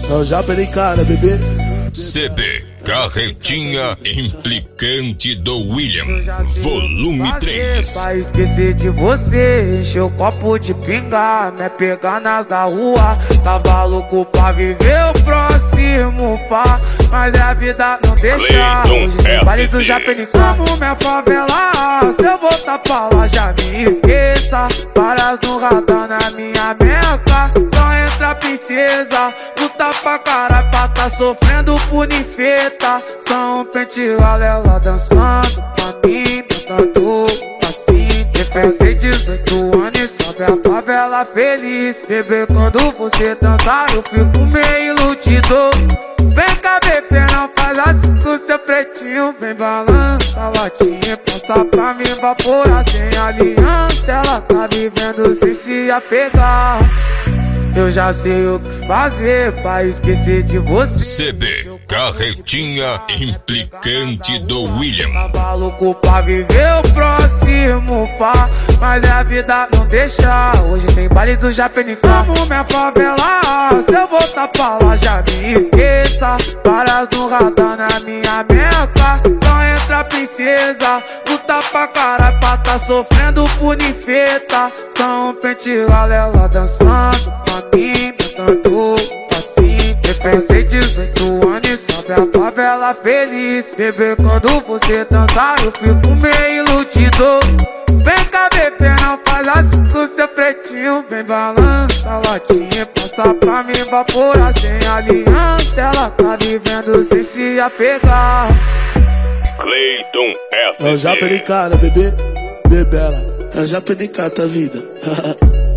Eu já perei cara, bebê. CD Carretinha Implicante do William, volume 3. Pra esquecer de você, encher o copo de pinga, me pegar nas da rua. Tava louco pra viver o próximo pá, mas a vida não deixa. Hoje tem baile do Japeni, como minha favela. Se eu voltar pra lá, já me esqueça. Várias no radar na minha meca. Só entra princesa, luta pra caralho, pra tá sofrendo punifeta. São pente galela dançando pra mim, cantando assim. Pensei 18 anos e sobe a favela feliz. Bebê, quando você dançar eu fico meio iludido. Vem cá, bebê, não faz assim com seu pretinho. Vem balança a latinha, passa pra mim evaporar sem aliança. Ela tá vivendo sem se apegar. Eu já sei o que fazer pra esquecer de você. CD Carretinha Implicante do William. Tava louco pra viver o próximo pá, mas a vida não deixa. Hoje tem baile do Japeni, como minha favela. Se eu voltar pra lá, já me esqueça. Várias no radar na minha meca. Só entra princesa, luta pra caralho, pra tá sofrendo punifeta. São pente galela dançando pra mim, cantando assim. Pensei 18 anos e sobe a favela feliz. Bebê, quando você dançar eu fico meio iludido. Vem cá, bebê, não faz assim com seu pretinho. Vem balança a latinha, passa pra mim evaporar sem aliança. Ela tá vivendo sem se apegar. Cleiton Eu já perei cara, bebê. Bebela, eu já perei cara da vida.